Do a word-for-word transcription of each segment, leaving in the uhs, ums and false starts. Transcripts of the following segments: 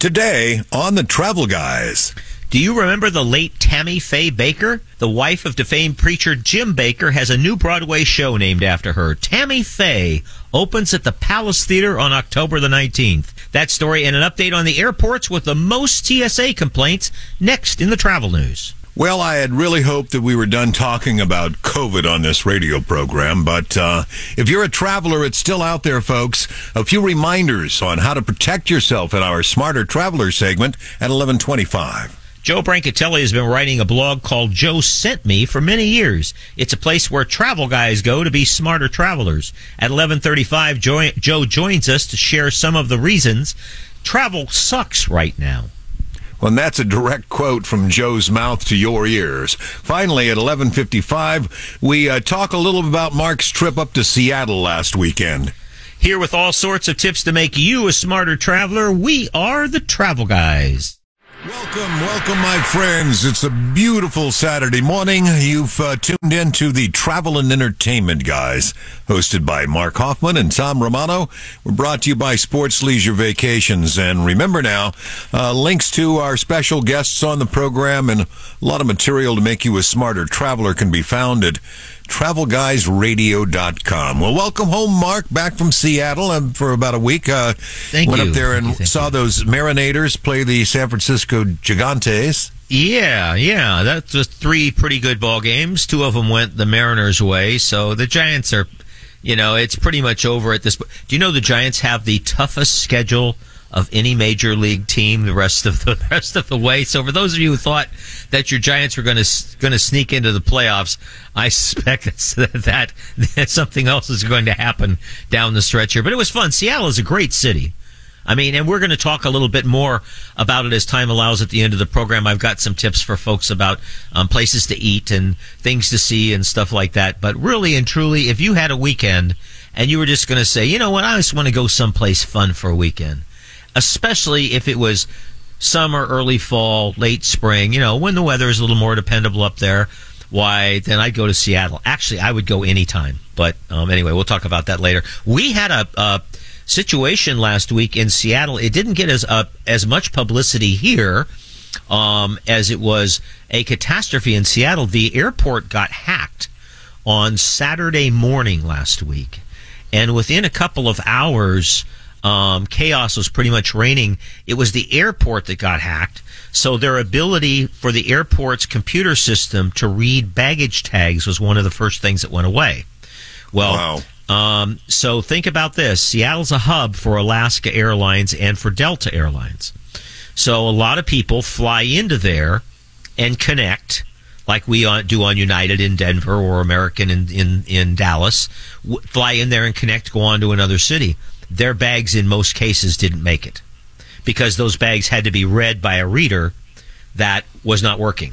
Today on The Travel Guys. Do you remember the late Tammy Faye Baker? The wife of defamed preacher Jim Baker has a new Broadway show named after her. Tammy Faye opens at the Palace Theater on October the nineteenth. That story and an update on the airports with the most T S A complaints next in the travel news. Well, I had really hoped that we were done talking about COVID on this radio program, but uh, if you're a traveler, it's still out there, folks. A few reminders on how to protect yourself in our Smarter Traveler segment at eleven twenty-five. Joe Brancatelli has been writing a blog called Joe Sent Me for many years. It's a place where travel guys go to be smarter travelers. At eleven thirty-five, Joe, Joe joins us to share some of the reasons travel sucks right now. Well, and that's a direct quote from Joe's mouth to your ears. Finally, at eleven fifty-five, we uh, talk a little about Mark's trip up to Seattle last weekend. Here with all sorts of tips to make you a smarter traveler, we are the Travel Guys. Welcome, welcome, my friends. It's a beautiful Saturday morning. You've uh, tuned in to the Travel and Entertainment Guys, hosted by Mark Hoffman and Tom Romano. We're brought to you by Sports Leisure Vacations. And remember now, uh, links to our special guests on the program and a lot of material to make you a smarter traveler can be found at travel guys radio dot com. Well, welcome home, Mark, back from Seattle um, for about a week. Uh, thank went you. up there and thank you, saw you. those Marinators play the San Francisco Gigantes. Yeah, yeah, that's just three pretty good ball games. Two of them went the Mariners' way, so the Giants are, you know, it's pretty much over at this point. Do you know the Giants have the toughest schedule of any major league team the rest of the rest of the way? So for those of you who thought that your Giants were going to going to sneak into the playoffs, I suspect that, that that something else is going to happen down the stretch here. But it was fun. Seattle is a great city. I mean, and we're going to talk a little bit more about it as time allows at the end of the program. I've got some tips for folks about um, places to eat and things to see and stuff like that. But really and truly, if you had a weekend and you were just going to say, you know what, I just want to go someplace fun for a weekend, especially if it was summer, early fall, late spring, you know, when the weather is a little more dependable up there, why, then I'd go to Seattle. Actually, I would go anytime. But um, anyway, we'll talk about that later. We had a, a situation last week in Seattle. It didn't get as uh, as much publicity here um, as it was a catastrophe in Seattle. The airport got hacked on Saturday morning last week. And within a couple of hours, Um, chaos was pretty much reigning. It was the airport that got hacked. So their ability for the airport's computer system to read baggage tags was one of the first things that went away. Well, wow. um, so think about this. Seattle's a hub for Alaska Airlines and for Delta Airlines. So a lot of people fly into there and connect, like we do on United in Denver or American in, in, in Dallas, w- fly in there and connect, go on to another city. Their bags in most cases didn't make it because those bags had to be read by a reader that was not working.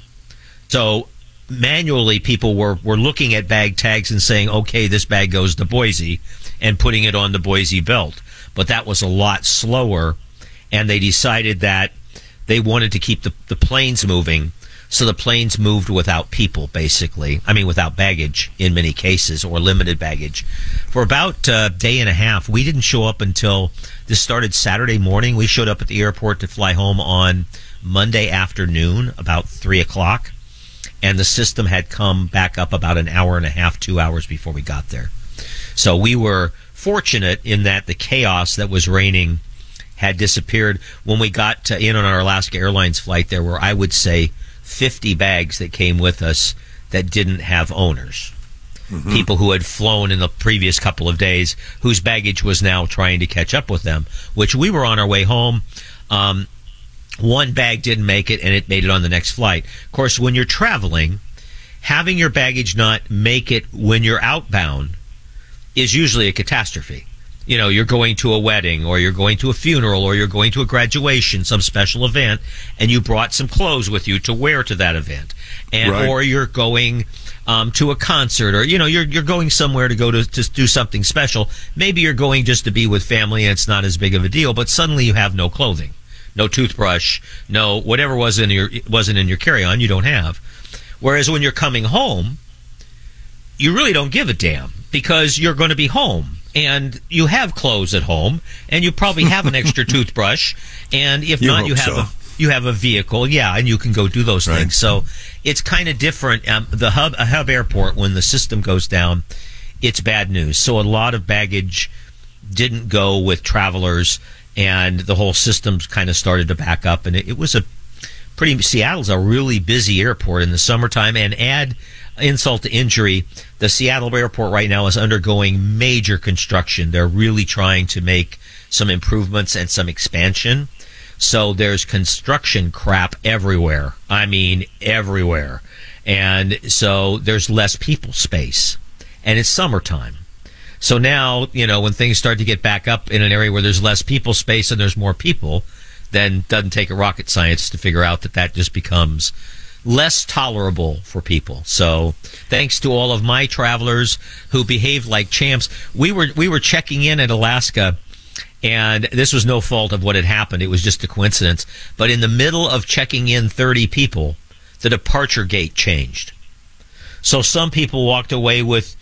So manually people were, were looking at bag tags and saying, okay, this bag goes to Boise and putting it on the Boise belt. But that was a lot slower, and they decided that they wanted to keep the, the planes moving. So the planes moved without people, basically. I mean, without baggage in many cases, or limited baggage. For about a day and a half, we didn't show up until this started Saturday morning. We showed up at the airport to fly home on Monday afternoon, about three o'clock. And the system had come back up about an hour and a half, two hours before we got there. So we were fortunate in that the chaos that was reigning had disappeared. When we got to, in on our Alaska Airlines flight, there were, I would say, fifty bags that came with us that didn't have owners. Mm-hmm. People who had flown in the previous couple of days whose baggage was now trying to catch up with them, which we were on our way home. Um, one bag didn't make it, and it made it on the next flight. Of course, when you're traveling, having your baggage not make it when you're outbound is usually a catastrophe. You know, you're going to a wedding, or you're going to a funeral, or you're going to a graduation, some special event, and you brought some clothes with you to wear to that event. And right. Or you're going um, to a concert, or, you know, you're you're going somewhere to go to, to do something special. Maybe you're going just to be with family, and it's not as big of a deal, but suddenly you have no clothing, no toothbrush, no whatever was in your wasn't in your carry-on, you don't have. Whereas when you're coming home, you really don't give a damn, because you're going to be home. and you have clothes at home, and you probably have an extra toothbrush, and if You not, hope you have so. a you have a vehicle, yeah, and you can go do those Right. things. So it's kind of different. Um, the hub, a hub airport, when the system goes down, it's bad news. So a lot of baggage didn't go with travelers, and the whole system's kind of started to back up. And it, it was a pretty. Seattle's a really busy airport in the summertime, and add insult to injury, the Seattle airport right now is undergoing major construction. They're really trying to make some improvements and some expansion. So there's construction crap everywhere. I mean, everywhere. And so there's less people space. And it's summertime. So now, you know, when things start to get back up in an area where there's less people space and there's more people, then doesn't take a rocket science to figure out that that just becomes less tolerable for people. So thanks to all of my travelers who behaved like champs. We were we were checking in at Alaska, and this was no fault of what had happened. It was just a coincidence. But in the middle of checking in thirty people, the departure gate changed. So some people walked away with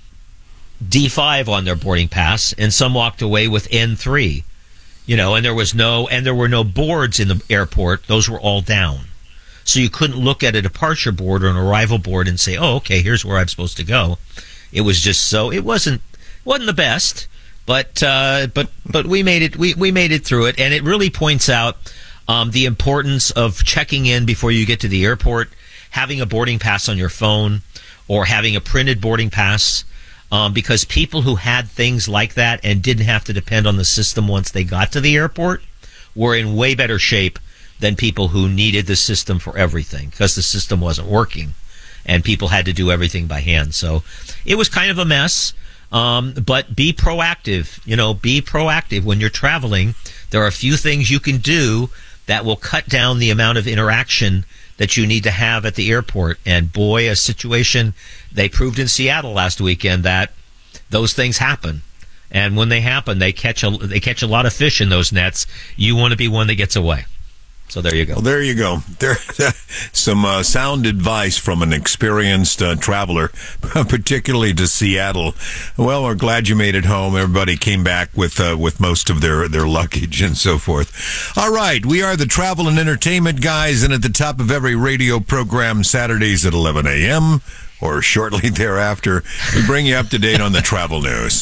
D five on their boarding pass, and some walked away with N three. You know, and there was no and there were no boards in the airport. Those were all down. So you couldn't look at a departure board or an arrival board and say, "Oh, okay, here's where I'm supposed to go." It was just so it wasn't wasn't the best. But uh, but but we made it we, we made it through it, and it really points out um, the importance of checking in before you get to the airport, having a boarding pass on your phone, or having a printed boarding pass, um, because people who had things like that and didn't have to depend on the system once they got to the airport were in way better shape than people who needed the system for everything, because the system wasn't working and people had to do everything by hand. So it was kind of a mess. Um, but be proactive, you know, be proactive when you're traveling. There are a few things you can do that will cut down the amount of interaction that you need to have at the airport. And boy, a situation, they proved in Seattle last weekend that those things happen. And when they happen, they catch a, they catch a lot of fish in those nets. You want to be one that gets away. So there you go. Well, there you go. There, some uh, sound advice from an experienced uh, traveler, particularly to Seattle. Well, we're glad you made it home. Everybody came back with uh, with most of their, their luggage and so forth. All right, we are the Travel and Entertainment Guys, and at the top of every radio program, Saturdays at eleven a.m. or shortly thereafter, we bring you up to date on the travel news.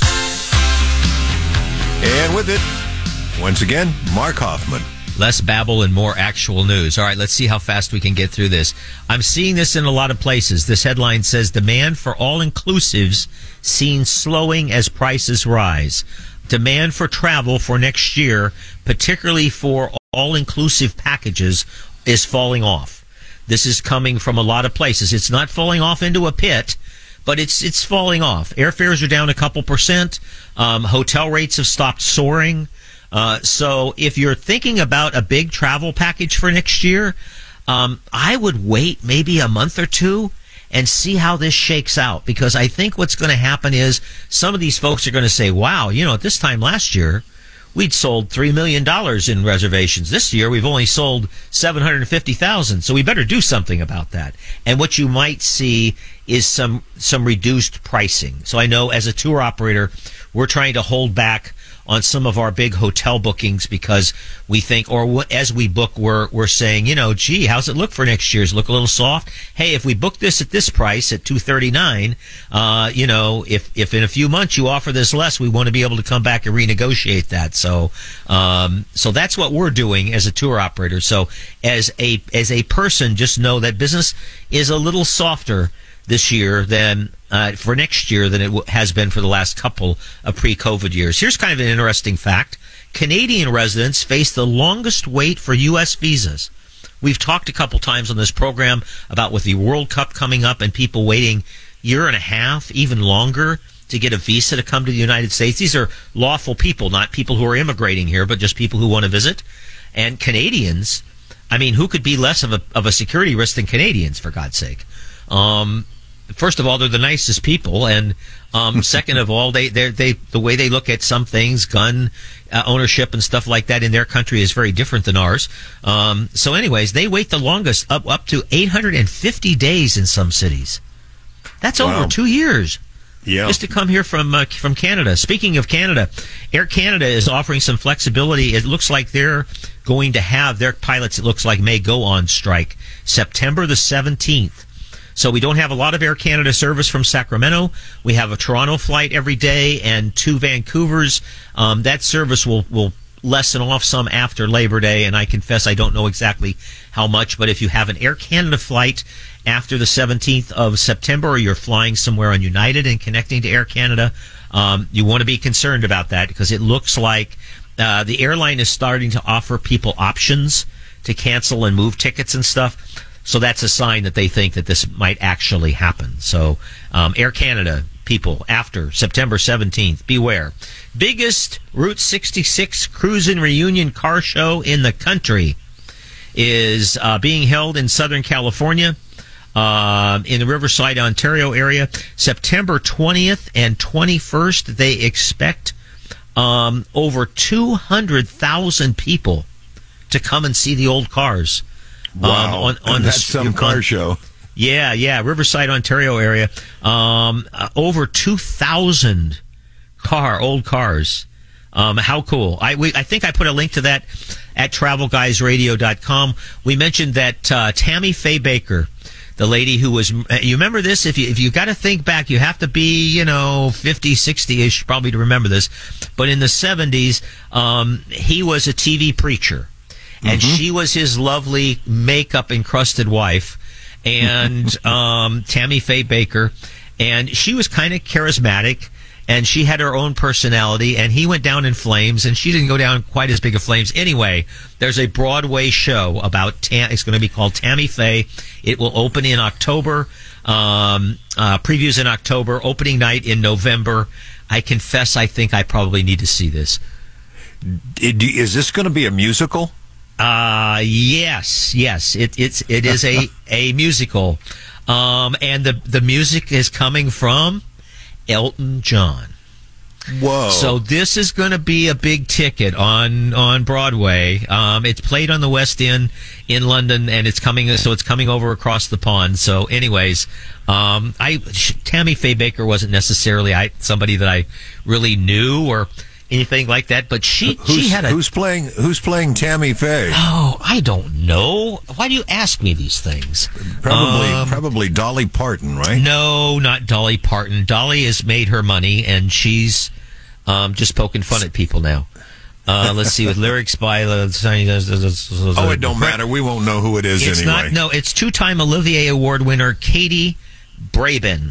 And with it, once again, Mark Hoffman. Less babble and more actual news. All right, let's see how fast we can get through this. I'm seeing this in a lot of places. This headline says, demand for all-inclusives seen slowing as prices rise. Demand for travel for next year, particularly for all-inclusive packages, is falling off. This is coming from a lot of places. It's not falling off into a pit, but it's it's falling off. Airfares are down a couple percent. Um, hotel rates have stopped soaring. Uh, so if you're thinking about a big travel package for next year, um, I would wait maybe a month or two and see how this shakes out, because I think what's going to happen is some of these folks are going to say, wow, you know, at this time last year, we'd sold three million dollars in reservations. This year, we've only sold seven hundred fifty thousand dollars, so we better do something about that. And what you might see is some some reduced pricing. So I know as a tour operator, we're trying to hold back on some of our big hotel bookings because we think, or w- as we book, we're we're saying, you know, gee, how's it look for next year? Does it look a little soft? Hey, if we book this at this price at two thirty-nine, uh, you know, if if in a few months you offer this less, we want to be able to come back and renegotiate that. So, um, so that's what we're doing as a tour operator. So, as a as a person, just know that business is a little softer this year than uh, for next year than it w- has been for the last couple of pre-COVID years. Here's kind of an interesting fact. Canadian residents face the longest wait for U S visas. We've talked a couple times on this program about with the World Cup coming up and people waiting year and a half, even longer, to get a visa to come to the United States. These are lawful people, not people who are immigrating here, but just people who want to visit. And Canadians, I mean, who could be less of a of a security risk than Canadians, for God's sake? Um, First of all, they're the nicest people, and um, second of all, they they they the way they look at some things, gun uh, ownership and stuff like that in their country is very different than ours. Um, so, anyways, they wait the longest, up up to eight hundred fifty days in some cities. That's Wow. over two years. Yeah. Just to come here from uh, from Canada. Speaking of Canada, Air Canada is offering some flexibility. It looks like they're going to have their pilots, it looks like, may go on strike September the seventeenth. So we don't have a lot of Air Canada service from Sacramento. We have a Toronto flight every day and two Vancouvers. Um, that service will, will lessen off some after Labor Day, and I confess I don't know exactly how much, but if you have an Air Canada flight after the seventeenth of September, or you're flying somewhere on United and connecting to Air Canada, um, you want to be concerned about that, because it looks like uh, the airline is starting to offer people options to cancel and move tickets and stuff. So that's a sign that they think that this might actually happen. So um, Air Canada people, after September seventeenth, beware. Biggest Route sixty-six Cruisin' Reunion car show in the country is uh, being held in Southern California. Uh, in the Riverside, Ontario area, September twentieth and twenty-first. They expect um, over two hundred thousand people to come and see the old cars. Wow, um, on, on that's the, some car on, show. Yeah, yeah, Riverside, Ontario area. Um, uh, over two thousand car, old cars. Um, how cool. I we, I think I put a link to that at travel guys radio dot com. We mentioned that uh, Tammy Faye Baker, the lady who was, you remember this? If you, if you got to think back, you have to be, you know, fifty, sixty-ish probably to remember this. But in the seventies, um, he was a T V preacher. And mm-hmm. she was his lovely makeup-encrusted wife, and um, Tammy Faye Baker. And she was kind of charismatic, and she had her own personality, and he went down in flames, and she didn't go down quite as big of flames. Anyway, there's a Broadway show about, Tam- it's going to be called Tammy Faye. It will open in October, um, uh, previews in October, opening night in November. I confess I think I probably need to see this. Is this going to be a musical? Uh, yes, yes. It, it's, it is a, a musical. Um, and the, the music is coming from Elton John. Whoa. So this is going to be a big ticket on, on Broadway. Um, it's played on the West End in London, and it's coming, so it's coming over across the pond. So anyways, um, I, Tammy Faye Baker wasn't necessarily I, somebody that I really knew or anything like that, but she who's, she had a who's playing who's playing Tammy Faye? Oh, I don't know. Why do you ask me these things? Probably um, probably Dolly Parton, right? No, not Dolly Parton. Dolly has made her money, and she's um, just poking fun at people now. Uh, let's see, with lyrics by uh, oh, it don't matter. We won't know who it is it's anyway. Not, no, it's two-time Olivier Award winner Katie Braben.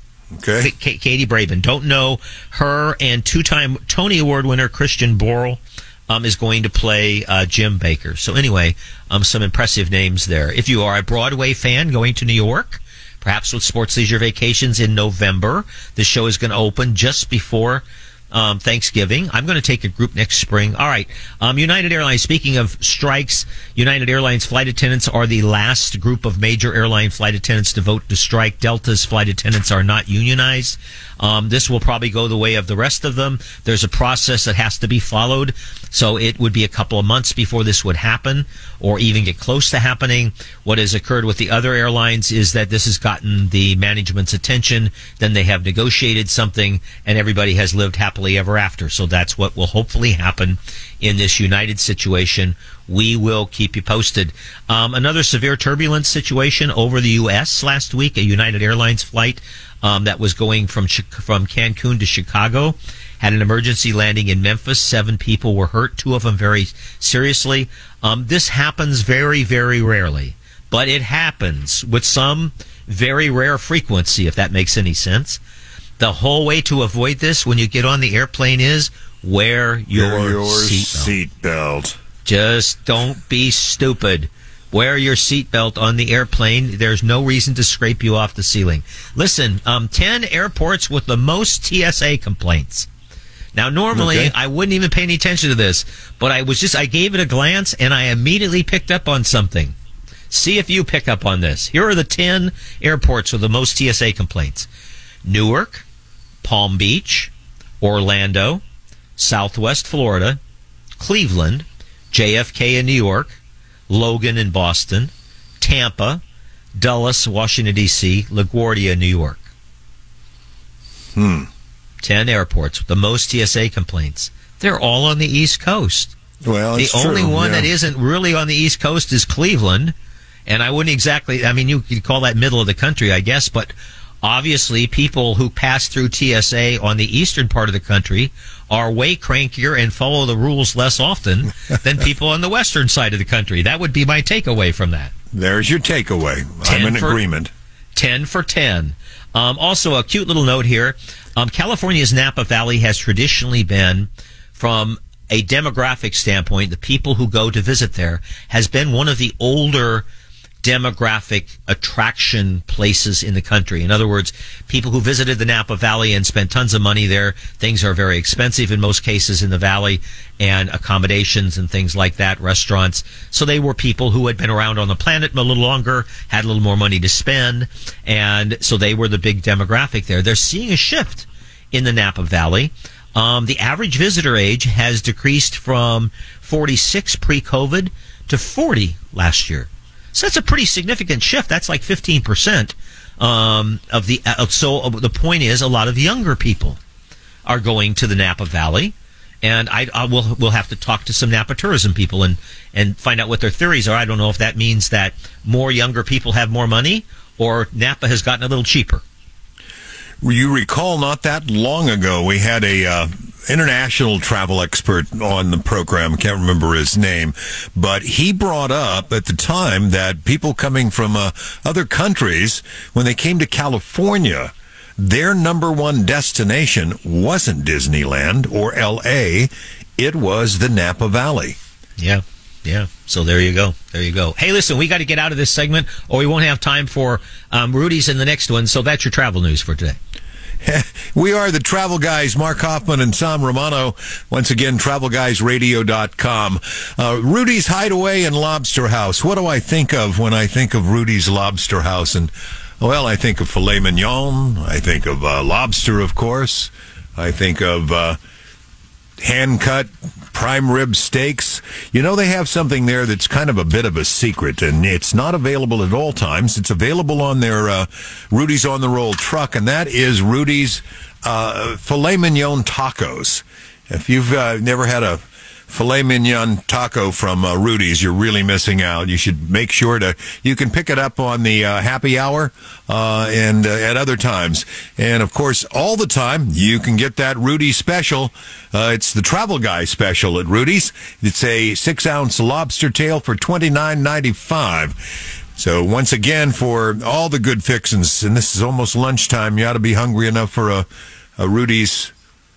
Okay. K- Katie Braben. Don't know her, and two-time Tony Award winner Christian Borle um, is going to play uh, Jim Baker. So anyway, um, some impressive names there. If you are a Broadway fan going to New York, perhaps with Sports Leisure Vacations in November, the show is going to open just before Um, Thanksgiving. I'm going to take a group next spring. All right. Um, United Airlines, speaking of strikes, United Airlines flight attendants are the last group of major airline flight attendants to vote to strike. Delta's flight attendants are not unionized. Um, this will probably go the way of the rest of them. There's a process that has to be followed, so it would be a couple of months before this would happen or even get close to happening. What has occurred with the other airlines is that this has gotten the management's attention, then they have negotiated something, and everybody has lived happily ever after. So that's what will hopefully happen in this United situation. We will keep you posted. Um, another severe turbulence situation over the U S last week. A United Airlines flight um, that was going from from Cancun to Chicago had an emergency landing in Memphis. Seven people were hurt, two of them very seriously. Um, this happens very, very rarely, but it happens with some very rare frequency, if that makes any sense. The whole way to avoid this when you get on the airplane is wear your, wear your seatbelt. seatbelt. Just don't be stupid. Wear your seatbelt on the airplane. There's no reason to scrape you off the ceiling. Listen, um, ten airports with the most T S A complaints. Now, normally, okay. I wouldn't even pay any attention to this, but I was just, I gave it a glance, and I immediately picked up on something. See if you pick up on this. Here are the ten airports with the most T S A complaints. Newark, Palm Beach, Orlando, Southwest Florida, Cleveland, J F K in New York, Logan in Boston, Tampa, Dulles, Washington, D C, LaGuardia, New York. Hmm. ten airports, the most T S A complaints. They're all on the East Coast. Well, the it's only true, one yeah. that isn't really on the East Coast is Cleveland. And I wouldn't exactly, I mean, you could call that middle of the country, I guess, but obviously people who pass through T S A on the eastern part of the country are way crankier and follow the rules less often than people on the western side of the country. That would be my takeaway from that. There's your takeaway. I'm in for, agreement. ten for ten. Um, also, a cute little note here. Um, California's Napa Valley has traditionally been, from a demographic standpoint, the people who go to visit there, has been one of the older demographic attraction places in the country. In other words, people who visited the Napa Valley and spent tons of money there. Things are very expensive in most cases in the valley, and accommodations and things like that, restaurants. So they were people who had been around on the planet a little longer, had a little more money to spend, and so they were the big demographic there. They're seeing a shift in the Napa Valley. Um, the average visitor age has decreased from forty-six pre-COVID to forty last year. So that's a pretty significant shift. That's like fifteen percent um, of the. Uh, so uh, the point is, a lot of younger people are going to the Napa Valley, and I, I will we'll have to talk to some Napa tourism people and and find out what their theories are. I don't know if that means that more younger people have more money, or Napa has gotten a little cheaper. You recall not that long ago we had a uh, international travel expert on the program. Can't remember his name, but he brought up at the time that people coming from uh, other countries, when they came to California, their number one destination wasn't Disneyland or L A. It was the Napa Valley. Yeah. Yeah, so there you go. There you go. Hey, listen, we got to get out of this segment or we won't have time for um, Rudy's in the next one, so that's your travel news for today. We are the Travel Guys, Mark Hoffman and Tom Romano. Once again, travel guys radio dot com. Uh, Rudy's Hideaway and Lobster House. What do I think of when I think of Rudy's Lobster House? And, well, I think of filet mignon. I think of uh, lobster, of course. I think of uh, hand-cut prime rib steaks. You know, they have something there that's kind of a bit of a secret, and it's not available at all times. It's available on their uh, Rudy's on the Roll truck, and that is Rudy's uh, filet mignon tacos. If you've uh, never had a filet mignon taco from uh, Rudy's, you're really missing out. You should make sure to, you can pick it up on the uh, happy hour uh, and uh, at other times. And, of course, all the time, you can get that Rudy's special. Uh, it's the Travel Guy special at Rudy's. It's a six-ounce lobster tail for twenty-nine ninety-five. So, once again, for all the good fixins, and this is almost lunchtime, you ought to be hungry enough for a, a Rudy's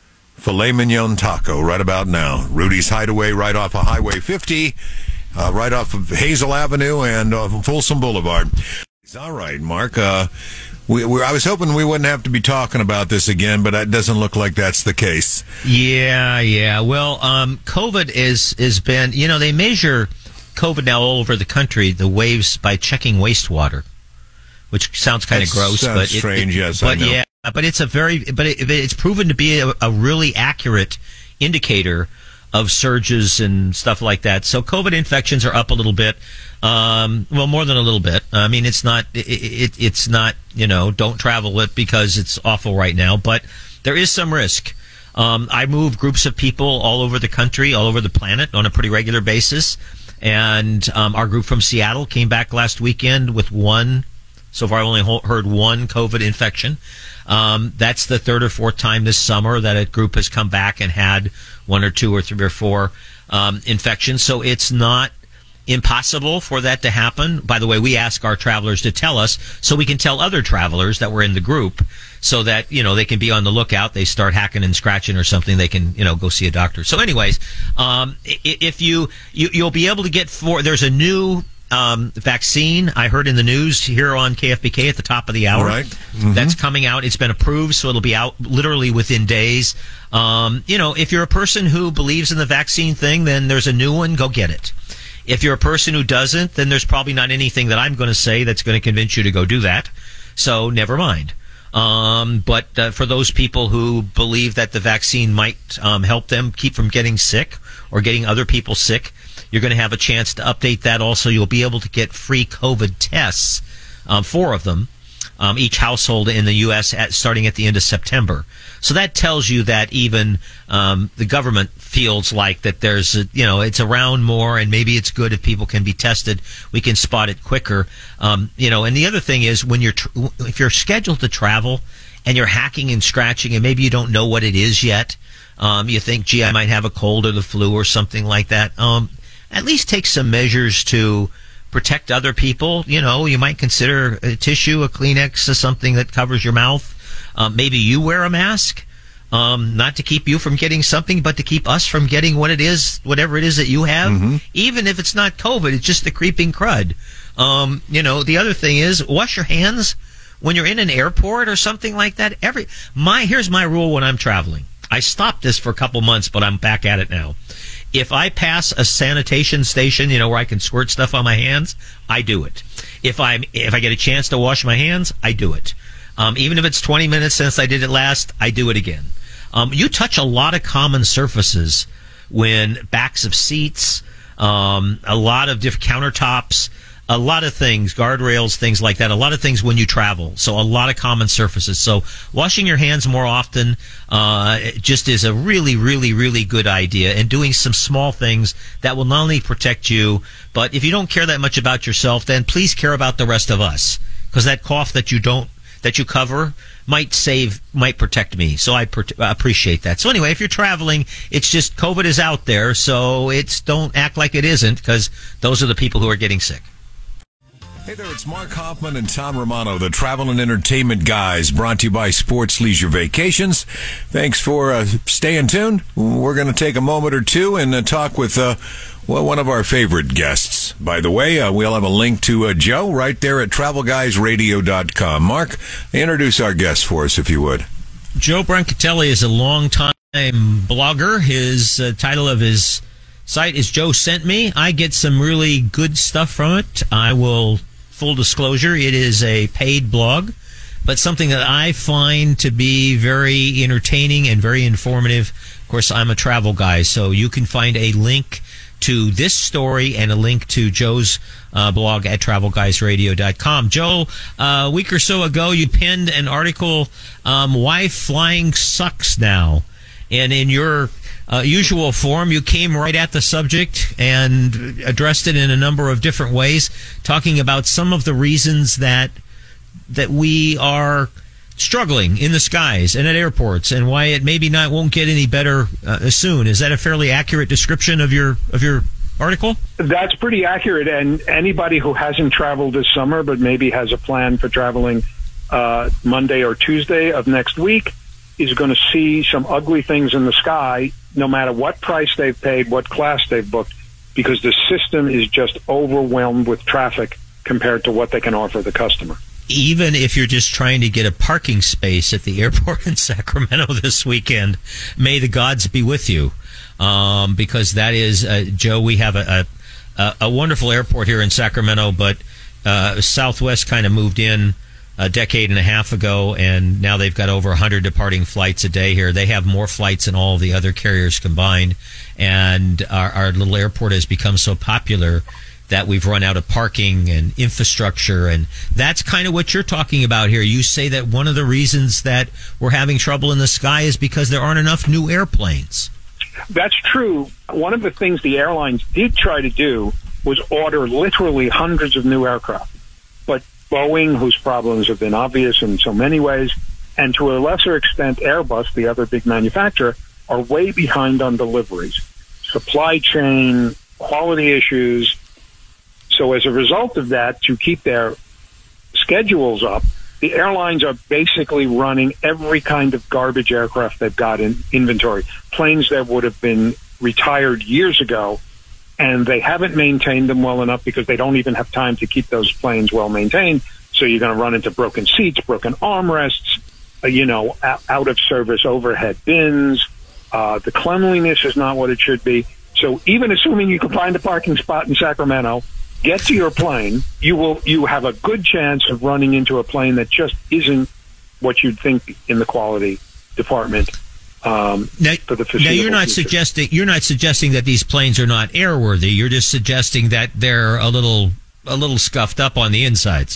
filet mignon taco right about now. Rudy's Hideaway right off of Highway fifty, uh, right off of Hazel Avenue and uh, Folsom Boulevard. All right, Mark. Uh, we, we, I was hoping we wouldn't have to be talking about this again, but it doesn't look like that's the case. Yeah, yeah. Well, um, COVID is has been, you know, they measure COVID now all over the country, the waves, by checking wastewater, which sounds kind of gross. Sounds but strange, it, it, yes, but I know. yeah. But it's a very, but it, it's proven to be a, a really accurate indicator of surges and stuff like that. So COVID infections are up a little bit. Um, well, more than a little bit. I mean, it's not, it, it, it's not, you know, don't travel it because it's awful right now, but there is some risk. Um, I move groups of people all over the country, all over the planet on a pretty regular basis. And, um, our group from Seattle came back last weekend with one, so far I've only heard one COVID infection. Um, that's the third or fourth time this summer that a group has come back and had one or two or three or four um, infections. So it's not impossible for that to happen. By the way, we ask our travelers to tell us so we can tell other travelers that were in the group so that, you know, they can be on the lookout. They start hacking and scratching or something, they can, you know, go see a doctor. So anyways, um, if you, you, you'll be able to get four, there's a new Um, vaccine, I heard in the news here on K F B K at the top of the hour. Right. Mm-hmm. That's coming out. It's been approved, so it'll be out literally within days. Um, you know, if you're a person who believes in the vaccine thing, then there's a new one, go get it. If you're a person who doesn't, then there's probably not anything that I'm going to say that's going to convince you to go do that. So never mind. Um, but uh, for those people who believe that the vaccine might um, help them keep from getting sick or getting other people sick, you're going to have a chance to update that. Also, you'll be able to get free COVID tests, um, four of them, um, each household in the U S at starting at the end of September. So that tells you that even um, the government feels like that there's, a, you know, it's around more, and maybe it's good if people can be tested. We can spot it quicker. Um, you know, and the other thing is when you're tr- if you're scheduled to travel and you're hacking and scratching, and maybe you don't know what it is yet. Um, you think, gee, I might have a cold or the flu or something like that. Um, at least take some measures to protect other people. You know, you might consider a tissue, a Kleenex, or something that covers your mouth. Um, maybe you wear a mask, um, not to keep you from getting something, but to keep us from getting what it is, whatever it is that you have. Mm-hmm. Even if it's not COVID, it's just the creeping crud. Um, you know, the other thing is wash your hands when you're in an airport or something like that. Every my here's my rule when I'm traveling. I stopped this for a couple months, but I'm back at it now. If I pass a sanitation station, you know, where I can squirt stuff on my hands, I do it. If I if I get a chance to wash my hands, I do it. Um, even if it's twenty minutes since I did it last, I do it again. Um, you touch a lot of common surfaces when backs of seats, um, a lot of different countertops, a lot of things, guardrails, things like that, a lot of things when you travel. So a lot of common surfaces. So washing your hands more often uh, just is a really, really, really good idea, and doing some small things that will not only protect you, but if you don't care that much about yourself, then please care about the rest of us, because that cough that you don't, that you cover might save, might protect me. So I per- appreciate that. So anyway, if you're traveling, it's just COVID is out there, so it's don't act like it isn't, because those are the people who are getting sick. Hey there, it's Mark Hoffman and Tom Romano, the travel and entertainment guys, brought to you by Sports Leisure Vacations. Thanks for uh, staying tuned. We're going to take a moment or two and uh, talk with uh, well, one of our favorite guests. By the way, uh, we'll have a link to uh, Joe right there at travel guys radio dot com. Mark, introduce our guest for us, if you would. Joe Brancatelli is a longtime blogger. His uh, title of his site is Joe Sent Me. I get some really good stuff from it. I will... Full disclosure, it is a paid blog, but something that I find to be very entertaining and very informative. Of course, I'm a travel guy, so you can find a link to this story and a link to Joe's uh, blog at travel guys radio dot com. Joe, uh, a week or so ago, you penned an article, um, Why Flying Sucks Now. And in your uh, usual form, you came right at the subject and addressed it in a number of different ways, talking about some of the reasons that that we are struggling in the skies and at airports, and why it maybe not won't get any better uh, soon. Is that a fairly accurate description of your of your article? That's pretty accurate. And anybody who hasn't traveled this summer but maybe has a plan for traveling uh, Monday or Tuesday of next week is going to see some ugly things in the sky, no matter what price they've paid, what class they've booked, because the system is just overwhelmed with traffic compared to what they can offer the customer. Even if you're just trying to get a parking space at the airport in Sacramento this weekend, may the gods be with you, um, because that is, uh, Joe, we have a, a, a wonderful airport here in Sacramento, but uh, Southwest kind of moved in a decade and a half ago, and now they've got over one hundred departing flights a day here. They have more flights than all of the other carriers combined, and our, our little airport has become so popular that we've run out of parking and infrastructure, and that's kind of what you're talking about here. You say that one of the reasons that we're having trouble in the sky is because there aren't enough new airplanes. That's true. One of the things the airlines did try to do was order literally hundreds of new aircraft, but Boeing, whose problems have been obvious in so many ways, and to a lesser extent Airbus, the other big manufacturer, are way behind on deliveries. Supply chain, quality issues. So as a result of that, to keep their schedules up, the airlines are basically running every kind of garbage aircraft they've got in inventory, planes that would have been retired years ago, and they haven't maintained them well enough because they don't even have time to keep those planes well maintained. So you're going to run into broken seats, broken armrests, uh, you know, out of service overhead bins. Uh, the cleanliness is not what it should be. So even assuming you can find a parking spot in Sacramento, get to your plane, you will you have a good chance of running into a plane that just isn't what you'd think in the quality department. Um, now, for the now you're not future. suggesting you're not suggesting that these planes are not airworthy. You're just suggesting that they're a little a little scuffed up on the insides.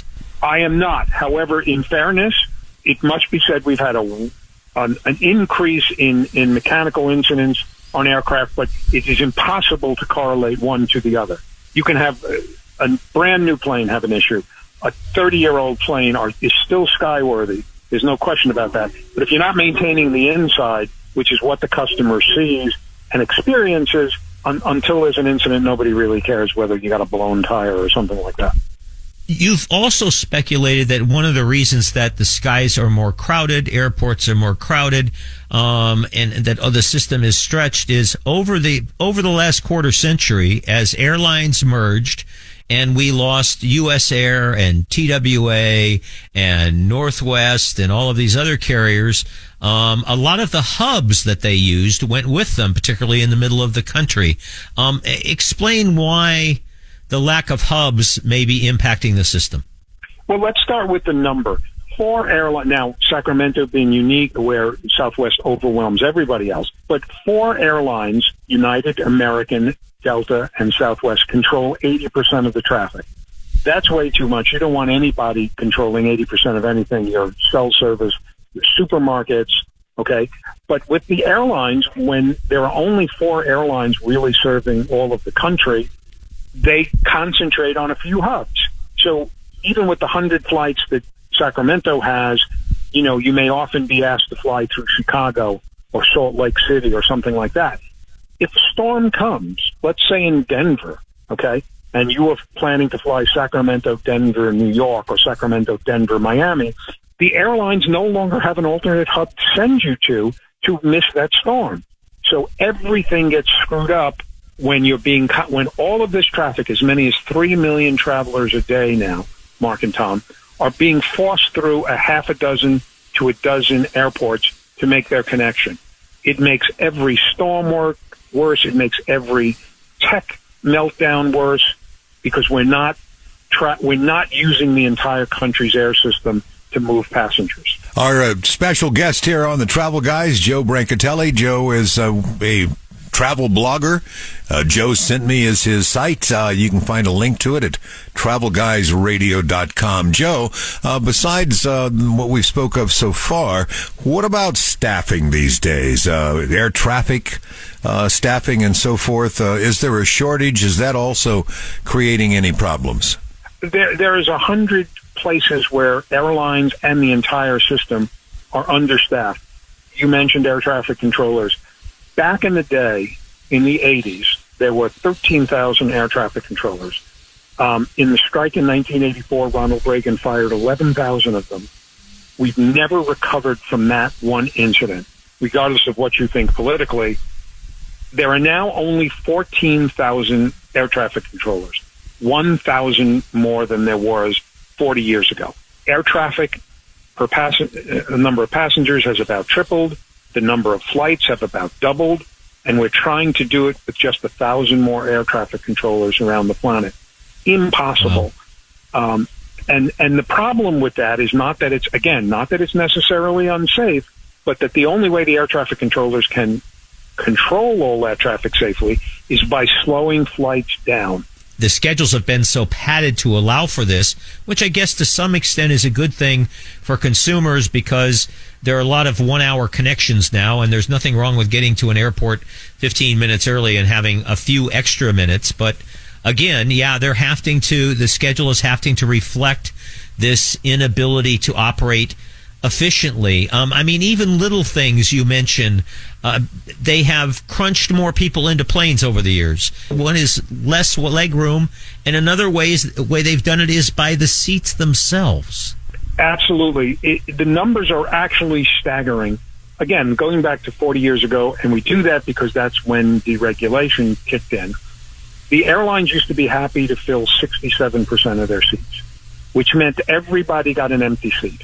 I am not. However, in fairness, it must be said we've had a an, an increase in, in mechanical incidents on aircraft, but it is impossible to correlate one to the other. You can have a, a brand new plane have an issue. A thirty-year-old plane are, is still skyworthy. There's no question about that. But if you're not maintaining the inside, which is what the customer sees and experiences, un, until there's an incident, nobody really cares whether you got a blown tire or something like that. You've also speculated that one of the reasons that the skies are more crowded, airports are more crowded, um, and that oh, the system is stretched is over the over the last quarter century as airlines merged and we lost U S Air and T W A and Northwest and all of these other carriers. Um, a lot of the hubs that they used went with them, particularly in the middle of the country. Um, explain why the lack of hubs may be impacting the system. Well, let's start with the number. Four airlines, now Sacramento being unique where Southwest overwhelms everybody else, but four airlines, United, American, Delta, and Southwest, control eighty percent of the traffic. That's way too much. You don't want anybody controlling eighty percent of anything, your cell service, your supermarkets, okay? But with the airlines, when there are only four airlines really serving all of the country, they concentrate on a few hubs. So even with the one hundred flights that Sacramento has, you know, you may often be asked to fly through Chicago or Salt Lake City or something like that. If a storm comes, let's say in Denver, okay, and you are planning to fly Sacramento, Denver, New York, or Sacramento, Denver, Miami, the airlines no longer have an alternate hub to send you to to miss that storm. So everything gets screwed up when you're being cut, when all of this traffic, as many as three million travelers a day now, Mark and Tom, are being forced through a half a dozen to a dozen airports to make their connection. It makes every storm work worse. It makes every tech meltdown worse because we're not tra- we're not using the entire country's air system to move passengers. Our uh, special guest here on the Travel Guys, Joe Brancatelli. Joe is uh, a travel blogger. Uh, Joe sent me as his site. Uh, you can find a link to it at travel guys radio dot com. Joe, uh, besides uh, what we spoke of so far, what about staffing these days? Uh, air traffic uh, staffing and so forth. Uh, is there a shortage? Is that also creating any problems? There, there is a hundred places where airlines and the entire system are understaffed. You mentioned air traffic controllers. Back in the day, in the eighties, there were thirteen thousand air traffic controllers. Um, in the strike in nineteen eighty-four, Ronald Reagan fired eleven thousand of them. We've never recovered from that one incident, regardless of what you think politically. There are now only fourteen thousand air traffic controllers, one thousand more than there was forty years ago. Air traffic per pass- the number of passengers has about tripled. The number of flights have about doubled, and we're trying to do it with just a thousand more air traffic controllers around the planet. Impossible. Wow. Um, and and the problem with that is not that it's, again, not that it's necessarily unsafe, but that the only way the air traffic controllers can control all that traffic safely is by slowing flights down. The schedules have been so padded to allow for this, which I guess to some extent is a good thing for consumers because there are a lot of one-hour connections now, and there's nothing wrong with getting to an airport fifteen minutes early and having a few extra minutes. But again, yeah, they're having to, the schedule is having to reflect this inability to operate efficiently. Um, I mean, even little things you mentioned, uh, they have crunched more people into planes over the years. One is less leg room, and another way, is, way they've done it is by the seats themselves. Absolutely. It, the numbers are actually staggering. Again, going back to forty years ago, and we do that because that's when deregulation kicked in. The airlines used to be happy to fill sixty-seven percent of their seats, which meant everybody got an empty seat.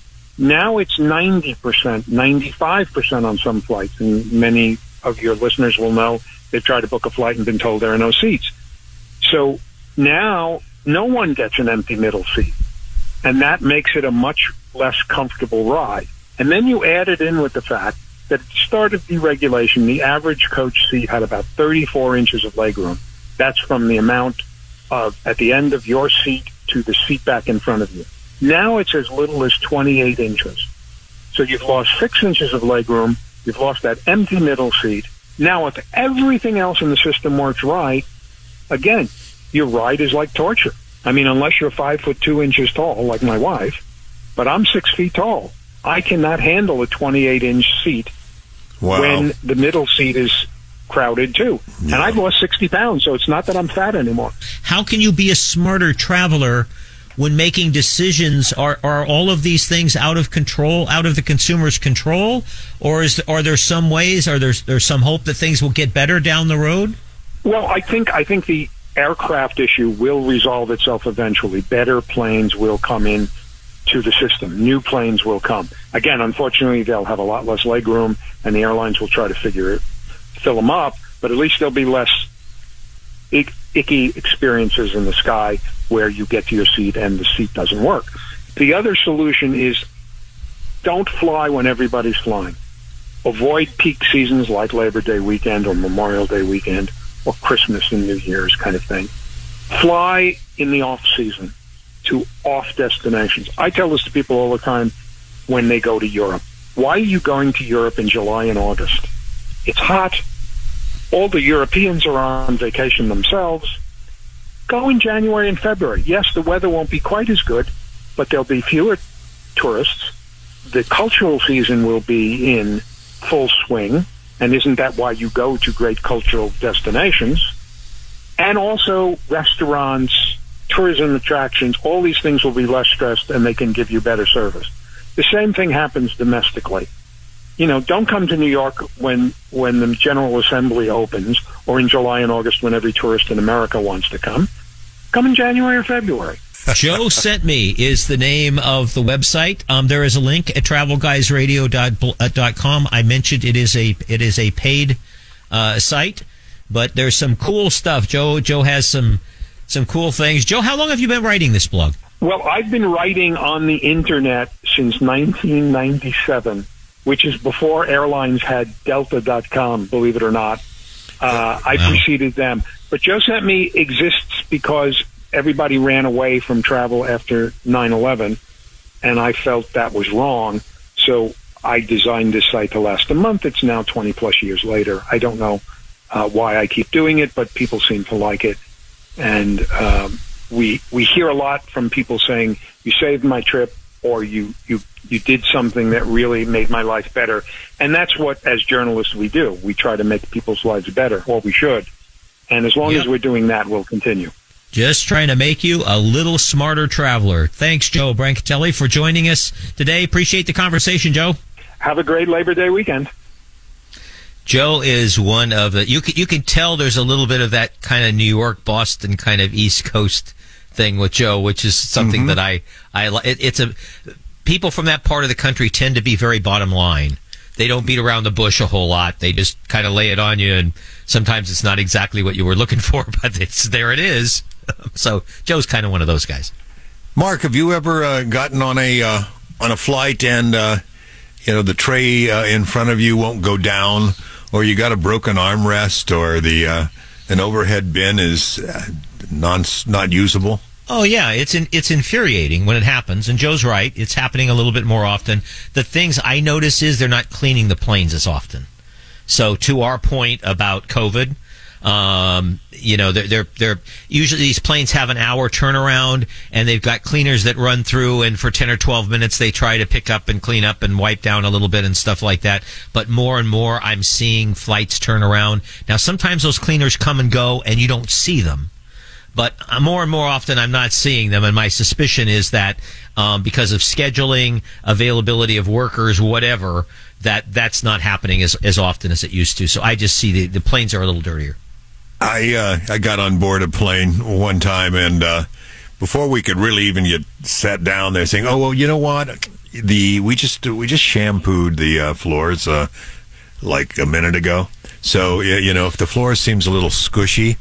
Now it's ninety percent, ninety-five percent on some flights, and many of your listeners will know they've tried to book a flight and been told there are no seats. So now no one gets an empty middle seat, and that makes it a much less comfortable ride. And then you add it in with the fact that at the start of deregulation, the average coach seat had about thirty-four inches of legroom. That's from the amount of at the end of your seat to the seat back in front of you. Now it's as little as twenty-eight inches. So you've lost six inches of legroom. You've lost that empty middle seat. Now, if everything else in the system works right, again, your ride is like torture. I mean, unless you're five foot two inches tall, like my wife, but I'm six feet tall. I cannot handle a twenty-eight inch seat wow. when the middle seat is crowded too. Yeah. And I've lost sixty pounds, so it's not that I'm fat anymore. How can you be a smarter traveler when making decisions? Are are all of these things out of control, out of the consumer's control, or is are there some ways? Are there there's some hope that things will get better down the road? Well, I think I think the aircraft issue will resolve itself eventually. Better planes will come in to the system. New planes will come. Again, unfortunately, they'll have a lot less leg room, and the airlines will try to figure it, fill them up. But at least there'll be less ick, icky experiences in the sky where you get to your seat and the seat doesn't work. The other solution is don't fly when everybody's flying. Avoid peak seasons like Labor Day weekend or Memorial Day weekend or Christmas and New Year's kind of thing. Fly in the off season to off destinations. I tell this to people all the time when they go to Europe. Why are you going to Europe in July and August? It's hot. All the Europeans are on vacation themselves. Go in January and February. Yes, the weather won't be quite as good, but there'll be fewer tourists. The cultural season will be in full swing, and isn't that why you go to great cultural destinations? And also restaurants, tourism attractions, all these things will be less stressed and they can give you better service. The same thing happens domestically. You know, don't come to New York when when the General Assembly opens or in July and August when every tourist in America wants to come. Come in January or February. Joe Sent Me is the name of the website. Um, there is a link at travel guys radio dot com. I mentioned it is a it is a paid uh, site, but there's some cool stuff. Joe Joe has some some cool things. Joe, how long have you been writing this blog? Well, I've been writing on the internet since nineteen ninety-seven, which is before airlines had Delta dot com, believe it or not. Uh, I wow. preceded them. But Joe Sent Me exists because everybody ran away from travel after nine eleven, and I felt that was wrong. So I designed this site to last a month. It's now twenty plus years later. I don't know uh, why I keep doing it, but people seem to like it. And um, we we hear a lot from people saying, you saved my trip, or you, you, you did something that really made my life better. And that's what, as journalists, we do. We try to make people's lives better, or we should. And as long yep. as we're doing that, we'll continue. Just trying to make you a little smarter traveler. Thanks, Joe Brancatelli, for joining us today. Appreciate the conversation, Joe. Have a great Labor Day weekend. Joe is one of the, you can, you can tell there's a little bit of that kind of New York, Boston kind of East Coast thing with Joe, which is something mm-hmm. that I, I, it, it's a, people from that part of the country tend to be very bottom line. They don't beat around the bush a whole lot. They just kind of lay it on you, and sometimes it's not exactly what you were looking for, but it's there it is. So Joe's kind of one of those guys. Mark, have you ever uh, gotten on a uh, on a flight and uh, you know the tray uh, in front of you won't go down, or you got a broken armrest, or the uh, an overhead bin is uh, non not usable? Oh yeah, it's in, it's infuriating when it happens, and Joe's right. It's happening a little bit more often. The things I notice is they're not cleaning the planes as often. So to our point about COVID, um, you know, they're, they're they're usually these planes have an hour turnaround, and they've got cleaners that run through, and for ten or twelve minutes they try to pick up and clean up and wipe down a little bit and stuff like that. But more and more, I'm seeing flights turn around. Now, sometimes those cleaners come and go, and you don't see them. But more and more often, I'm not seeing them, and my suspicion is that um, because of scheduling, availability of workers, whatever, that that's not happening as as often as it used to. So I just see the, the planes are a little dirtier. I uh, I got on board a plane one time, and uh, before we could really even get sat down, they're saying, "Oh well, you know what? The we just we just shampooed the uh, floors uh, like a minute ago. So you know, if the floor seems a little squishy."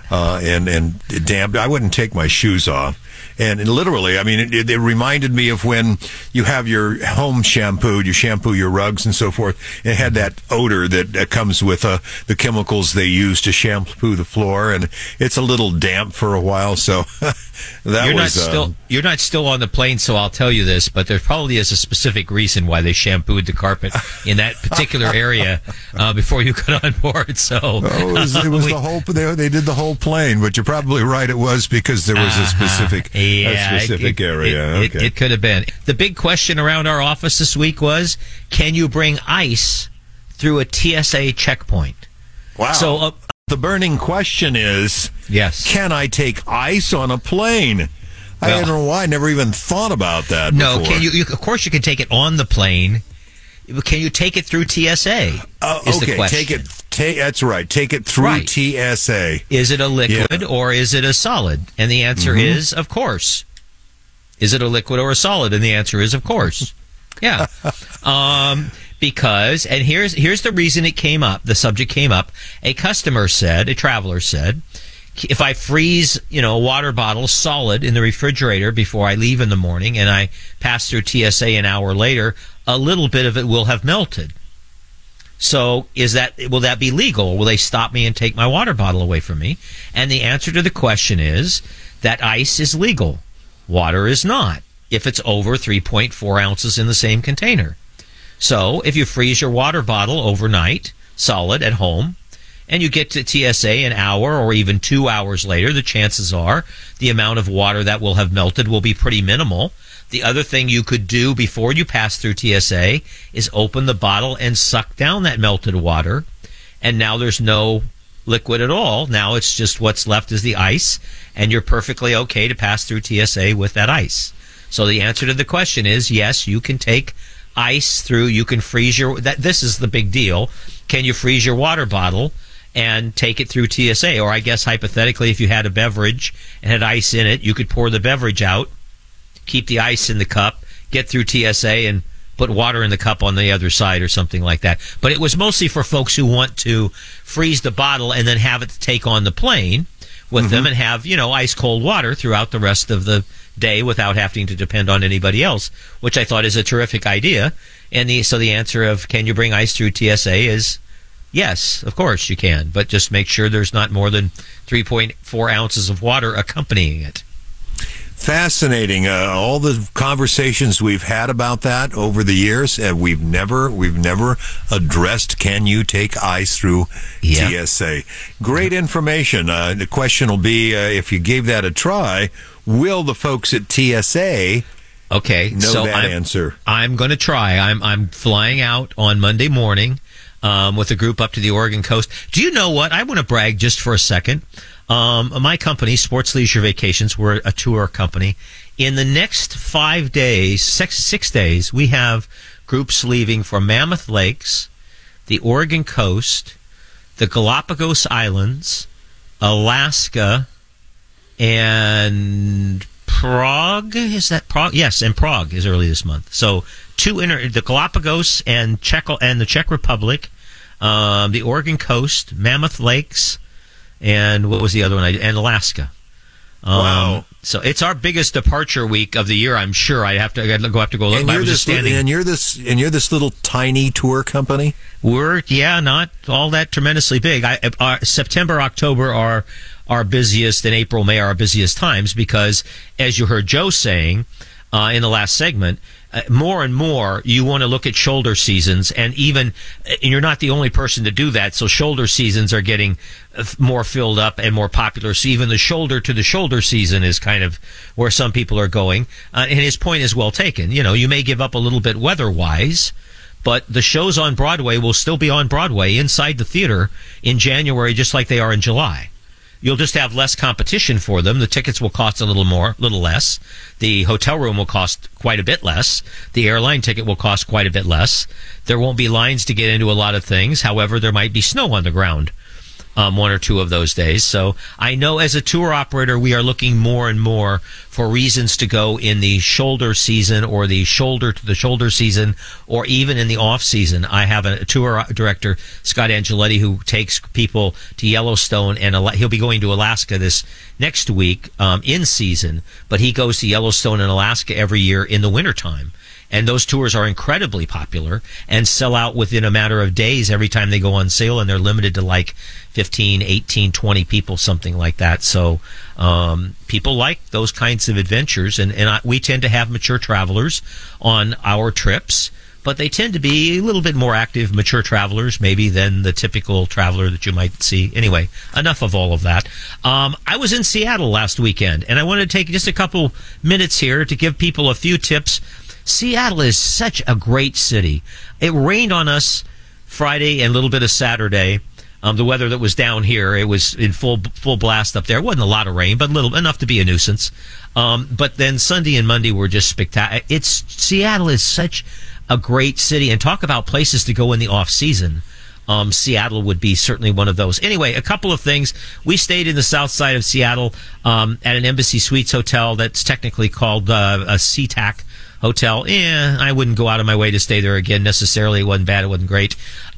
uh, and and damp. I wouldn't take my shoes off. And, and literally, I mean, it, it reminded me of when you have your home shampooed, you shampoo your rugs and so forth. It had that odor that, that comes with uh, the chemicals they use to shampoo the floor, and it's a little damp for a while. So that you're was not still uh, you're not still on the plane, so I'll tell you this. But there probably is a specific reason why they shampooed the carpet in that particular area uh, before you got on board. So oh, it was, it was we, the whole. They, they did the whole plane, but you're probably right. It was because there was a specific. Uh-huh. Yeah, a specific it, area. It, okay. it, it could have been. The big question around our office this week was, can you bring ice through a T S A checkpoint? Wow. So uh, the burning question is, yes, can I take ice on a plane? I Well, don't know why. I never even thought about that no, before. can you, you? Of course, you can take it on the plane. Can you take it through T S A? Uh, is okay, the question. take it. Take, that's right. Take it through Right. T S A. Is it a liquid Yeah. or is it a solid? And the answer Mm-hmm. is, of course. Is it a liquid or a solid? And the answer is, of course. Yeah. um, because, and here's here's the reason it came up. The subject came up. A customer said, a traveler said, if I freeze, you know, a water bottle solid in the refrigerator before I leave in the morning, and I pass through T S A an hour later, a little bit of it will have melted. So is that will that be legal? Will they stop me and take my water bottle away from me? And the answer to the question is that ice is legal. Water is not, if it's over three point four ounces in the same container. So if you freeze your water bottle overnight, solid, at home, and you get to T S A an hour or even two hours later, the chances are the amount of water that will have melted will be pretty minimal. The other thing you could do before you pass through T S A is open the bottle and suck down that melted water, and now there's no liquid at all. Now it's just what's left is the ice, and you're perfectly okay to pass through T S A with that ice. So the answer to the question is yes, you can take ice through, you can freeze your, that, this is the big deal. Can you freeze your water bottle and take it through T S A? Or I guess hypothetically, if you had a beverage and had ice in it, you could pour the beverage out, keep the ice in the cup, get through T S A, and put water in the cup on the other side or something like that. But it was mostly for folks who want to freeze the bottle and then have it take on the plane with mm-hmm. them and have, you know, ice cold water throughout the rest of the day without having to depend on anybody else, which I thought is a terrific idea. And the, so the answer of can you bring ice through T S A is yes, of course you can, but just make sure there's not more than three point four ounces of water accompanying it. Fascinating. Uh, all the conversations we've had about that over the years, and uh, we've never we've never addressed can you take ice through yeah. T S A. Great information. Uh, the question will be, uh, if you gave that a try, will the folks at T S A okay, know so that I'm, answer? I'm going to try. I'm I'm flying out on Monday morning um, with a group up to the Oregon coast. Do you know what? I want to brag just for a second. Um, my company, Sports Leisure Vacations, we're a tour company. In the next five days, six, six days, we have groups leaving for Mammoth Lakes, the Oregon coast, the Galapagos Islands, Alaska, and Prague. Is that Prague? Yes, and Prague is early this month. So two inter- the Galapagos and Czech and the Czech Republic, um, the Oregon coast, Mammoth Lakes, and what was the other one? I, and Alaska. Um, wow! So it's our biggest departure week of the year. I'm sure I have to I go have to go look. And I you're, was this, just standing. and you're this and you're this little tiny tour company. We're yeah, not all that tremendously big. I, uh, September, October are our busiest, and April, May are our busiest times because, as you heard Joe saying uh, in the last segment, uh, more and more you want to look at shoulder seasons, and even and you're not the only person to do that. So shoulder seasons are getting more filled up and more popular. So even the shoulder to the shoulder season is kind of where some people are going. Uh, and his point is well taken. You know, you may give up a little bit weather-wise, but the shows on Broadway will still be on Broadway inside the theater in January, just like they are in July. You'll just have less competition for them. The tickets will cost a little more, little less. The hotel room will cost quite a bit less. The airline ticket will cost quite a bit less. There won't be lines to get into a lot of things. However, there might be snow on the ground. um, one or two of those days. So I know as a tour operator, we are looking more and more for reasons to go in the shoulder season or the shoulder to the shoulder season, or even in the off season. I have a tour director, Scott Angeletti, who takes people to Yellowstone, and he'll be going to Alaska this next week um, in season, but he goes to Yellowstone and Alaska every year in the wintertime. And those tours are incredibly popular and sell out within a matter of days every time they go on sale, and they're limited to like fifteen, eighteen, twenty people, something like that. So um, people like those kinds of adventures, and, and I, we tend to have mature travelers on our trips, but they tend to be a little bit more active mature travelers maybe than the typical traveler that you might see. Anyway, enough of all of that. Um, I was in Seattle last weekend, and I wanted to take just a couple minutes here to give people a few tips. Seattle is such a great city. It rained on us Friday and a little bit of Saturday. Um, the weather that was down here, it was in full full blast up there. It wasn't a lot of rain, but little enough to be a nuisance. Um, but then Sunday and Monday were just spectacular. It's Seattle is such a great city, and talk about places to go in the off season. Um, Seattle would be certainly one of those. Anyway, a couple of things. We stayed in the south side of Seattle um, at an Embassy Suites hotel that's technically called uh, a SeaTac hotel. Eh, I wouldn't go out of my way to stay there again necessarily. It wasn't bad. It wasn't great.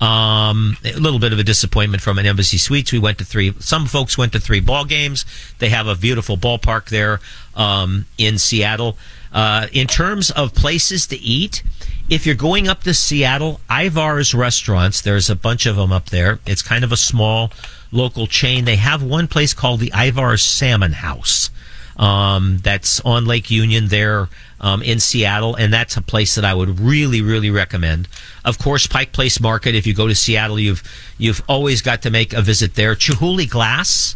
Um, a little bit of a disappointment from an Embassy Suites. We went to three. Some folks went to three ball games. They have a beautiful ballpark there um, in Seattle. Uh, in terms of places to eat, if you're going up to Seattle, Ivar's Restaurants, there's a bunch of them up there. It's kind of a small local chain. They have one place called the Ivar's Salmon House. Um, that's on Lake Union there um, in Seattle, and that's a place that I would really, really recommend. Of course, Pike Place Market. If you go to Seattle, you've you've always got to make a visit there. Chihuly Glass.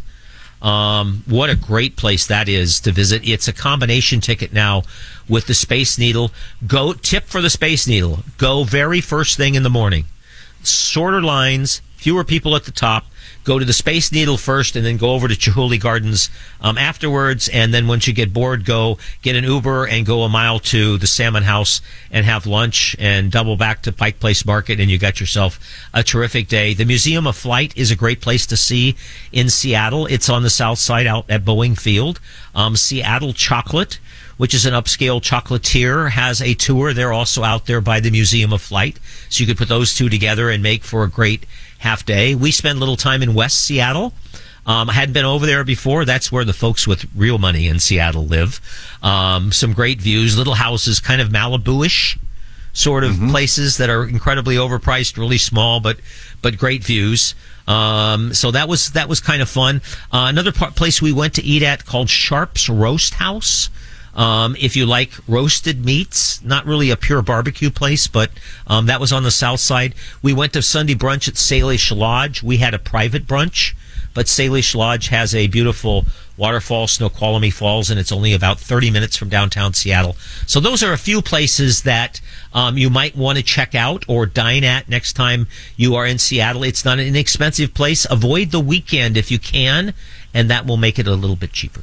Um, what a great place that is to visit. It's a combination ticket now with the Space Needle. Go tip for the Space Needle. Go very first thing in the morning. Shorter lines, fewer people at the top. Go to the Space Needle first, and then go over to Chihuly Gardens um, afterwards. And then once you get bored, go get an Uber and go a mile to the Salmon House and have lunch and double back to Pike Place Market, and you got yourself a terrific day. The Museum of Flight is a great place to see in Seattle. It's on the south side out at Boeing Field. Um, Seattle Chocolate, which is an upscale chocolatier, has a tour. They're also out there by the Museum of Flight. So you could put those two together and make for a great half day. We spend a little time in West Seattle. Um, I hadn't been over there before. That's where the folks with real money in Seattle live. Um, some great views, little houses, kind of Malibu-ish sort of mm-hmm. places that are incredibly overpriced, really small, but but great views. Um, so that was that was kind of fun. Uh, another part, place we went to eat at called Sharp's Roast House. Um, if you like roasted meats, not really a pure barbecue place, but um, that was on the south side. We went to Sunday brunch at Salish Lodge. We had a private brunch, but Salish Lodge has a beautiful waterfall, Snoqualmie Falls, and it's only about thirty minutes from downtown Seattle. So those are a few places that um, you might want to check out or dine at next time you are in Seattle. It's not an inexpensive place. Avoid the weekend if you can, and that will make it a little bit cheaper.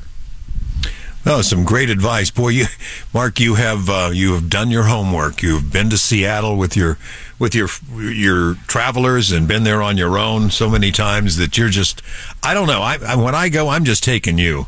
Oh, some great advice, boy. You, Mark, you have uh, you have done your homework. You've been to Seattle with your with your your travelers and been there on your own so many times that you're just, I don't know. I, I when I go, I'm just taking you.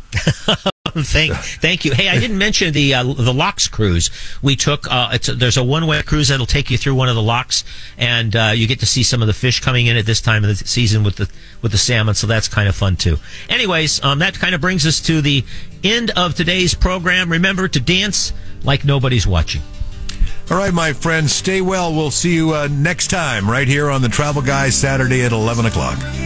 thank, thank you. Hey, I didn't mention the uh, the locks cruise we took. Uh, it's a, there's a one way cruise that'll take you through one of the locks, and uh, you get to see some of the fish coming in at this time of the season with the with the salmon. So that's kind of fun too. Anyways, um, that kind of brings us to the end of today's program. Remember to dance like nobody's watching. All right, my friends, stay well. We'll see you uh, next time right here on the Travel Guys, Saturday at eleven o'clock.